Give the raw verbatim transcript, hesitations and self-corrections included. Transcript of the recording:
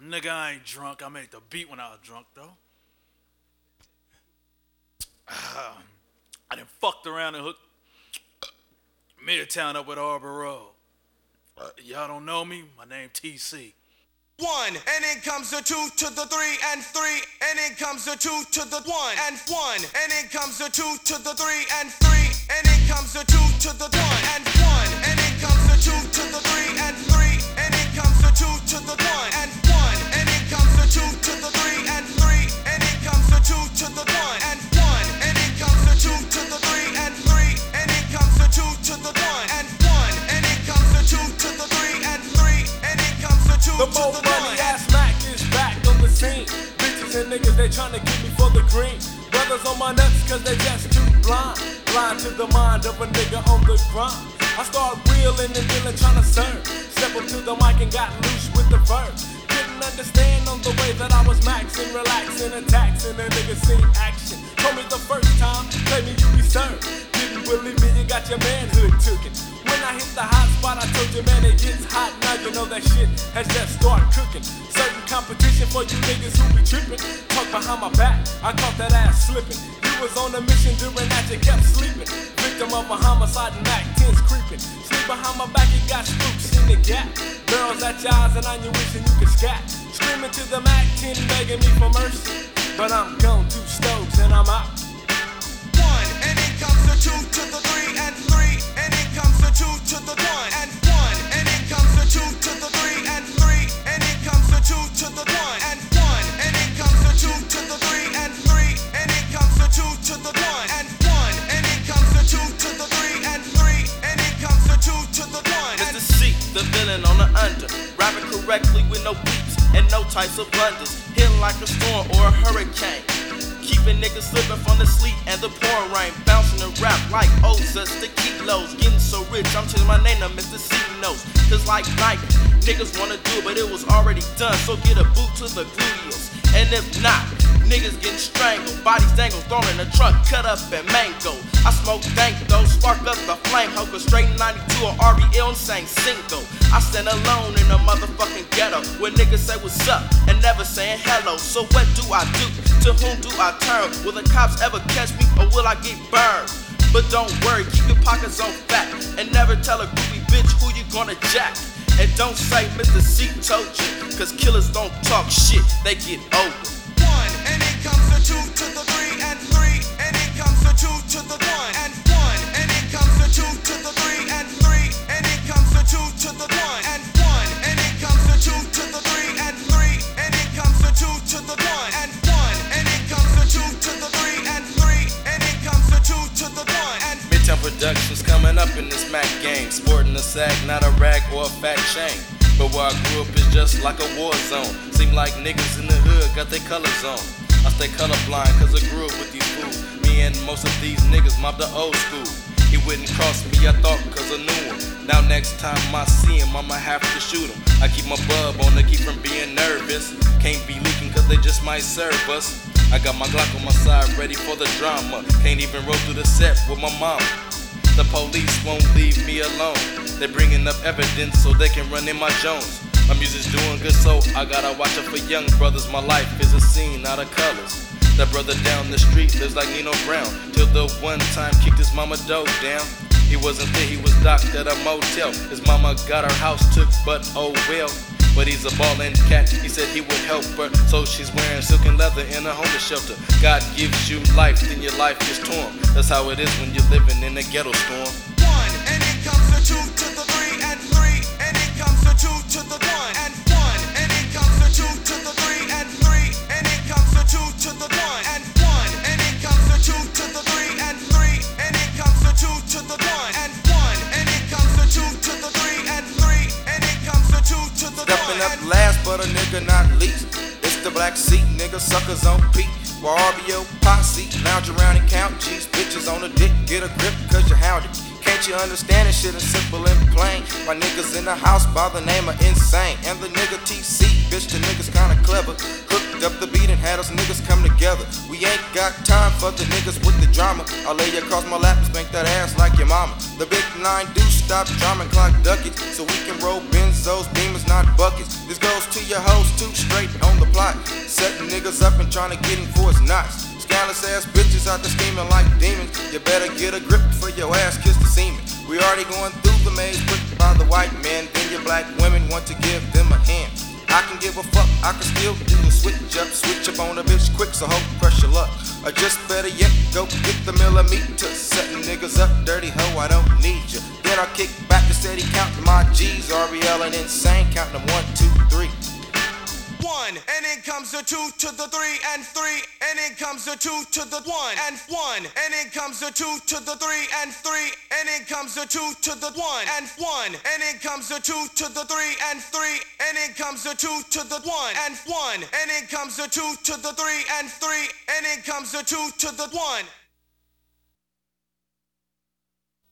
Nigga, I ain't drunk. I made the beat when I was drunk, though. I done fucked around and hooked Midtown up with Arbor Road. Uh, y'all don't know me? My name T C. One, and then comes the two to the three and three, and then comes the two to the one and one, and then comes the two to the three and three, and then comes the two to the one and one, and then comes the two to the three and three, and then comes the two to the one and one, and then comes the two to the three and three, and then comes the two to the one and one, and then comes the two to the three and three, and then comes the two to the one and one, and then comes the two to the three and three, and then comes the two The to more the money ass Mac is back on the scene. Bitches and niggas, they tryna get me for the green. Brothers on my nuts cause they just too blind. Blind to the mind of a nigga on the grind. I start reeling and dealing tryna serve. Step up to the mic and got loose with the verse. Didn't understand on the way that I was maxing, relaxing, and taxing. A nigga seen action. Told me the first time, play me you be served. Didn't believe me, you got your manhood tooken. When I hit the hot spot, I told you, man, it gets hot. Now you know that shit has just started cooking. Certain competition for you niggas who be tripping. Talk behind my back, I caught that ass slipping. You was on a mission during that you kept sleeping. Victim of a homicide and Mac tens creeping. Sleep behind my back, you got spooks in the gap. Barrels at your eyes and on you wishing you could scat. Screaming to the Mac ten begging me for mercy. But I'm gone two stoves and I'm out. One, and then comes the two to the three and three, and then comes the two to the one and one, and then comes the two to the three and three, and then comes the two to the one and one, and then comes the two to the three and three, and then comes the two to the one and one, and then comes the two to the three and three, and then comes the two to the one and Mister C, the villain on the under, rapping correctly with no beats and no types of blunders, hitting like a storm or a hurricane. Keeping niggas slipping from the sleet and the pouring rain. Bouncing the rap like Ozus, the kilos. Getting so rich, I'm changing my name to Mister C Knows. Cause like Nike, niggas wanna do it, but it was already done. So get a boot to the gluteus. And if not, niggas getting strangled. Bodies dangled, thrown in the trunk, cut up and mango. I smoke dango, spark up the flame. Hoker straight ninety-two or R B L and sang single. I stand alone in the motherfucking ghetto where niggas say what's up and never saying hello. So what do I do? To whom do I turn? Will the cops ever catch me or will I get burned? But don't worry, keep your pockets on fat and never tell a groupie bitch who you gonna jack. And don't say Mister C told you, cause killers don't talk shit, they get older. one, and then comes the two to the three and three, and then comes the two to the one and one, and then comes the two to the three and three, and then comes the two to the one and one, and then comes the two to the three and three, and then comes the two to the one and one, and then comes the two to the three and three, and then comes the two to the one and Midtown Productions coming up in this Mac game. Sporting a sag, not a rag or a fat chain. But where I grew up is just like a war zone. Seem like niggas in the hood got their colors on. I stay colorblind cause I grew up with these fools. Me and most of these niggas mob the old school. He wouldn't cross me, I thought, cause I knew him. Now next time I see him, I'ma have to shoot him. I keep my bub on to keep from being nervous. Can't be leaking cause they just might serve us. I got my Glock on my side ready for the drama. Can't even roll through the set with my mama. The police won't leave me alone. They're bringing up evidence so they can run in my Jones. My music's doing good, so I gotta watch out for young brothers. My life is a scene out of colors. That brother down the street lives like Nino Brown. Till the one time kicked his mama dope down. He wasn't there, he was docked at a motel. His mama got her house took, but oh well. But he's a ballin' cat, he said he would help her. So she's wearing silken leather in a homeless shelter. God gives you life, then your life is torn. That's how it is when you're living in a ghetto storm. one, and then comes the two to the three and three, and then comes the two to the one and one, and then comes the two to the three and three, and then comes the two to the one and one, and then comes the two to the three and three, and then comes the two to the one and one, and then comes the two to the three and three, and then comes the two to the one. Stepping up last, but a nigga not least. It's the black seat, nigga suckers on peak. While R B O posse, lounge around and count G's. Bitches on the dick, get a grip cause you hounded. Can't you understand this shit is simple and plain? My niggas in the house by the name of Insane. And the nigga T C, bitch the niggas kinda clever. Hook picked up the beat and had us niggas come together. We ain't got time for the niggas with the drama. I'll lay you across my lap and spank that ass like your mama. The big nine do stop drumming, clock duck it, so we can roll benzos, beamers, not buckets. This goes to your hoes too, straight on the plot. Setting niggas up and trying to get him for his knots. Scandalous ass bitches out there scheming like demons. You better get a grip for your ass, kiss the semen. We already going through the maze put by the white man. Then your black women want to give them a hand. I can give a fuck, I can still do the switch up. Switch up on a bitch quick, so hope crush your luck. Or just better yet, go get the millimeter. Setting niggas up, dirty hoe, I don't need you. Then I kick back and steady counting my G's. R B L and Insane, counting them one, two, three. One, and then comes the two to the three and three, and then comes the two to the one and one, and then comes the two to the three and three, and then comes the two to the one and one, and then comes the two to the three and three, and then comes the two to the one and one, and then comes the two to the three and three, and then comes the two to the one.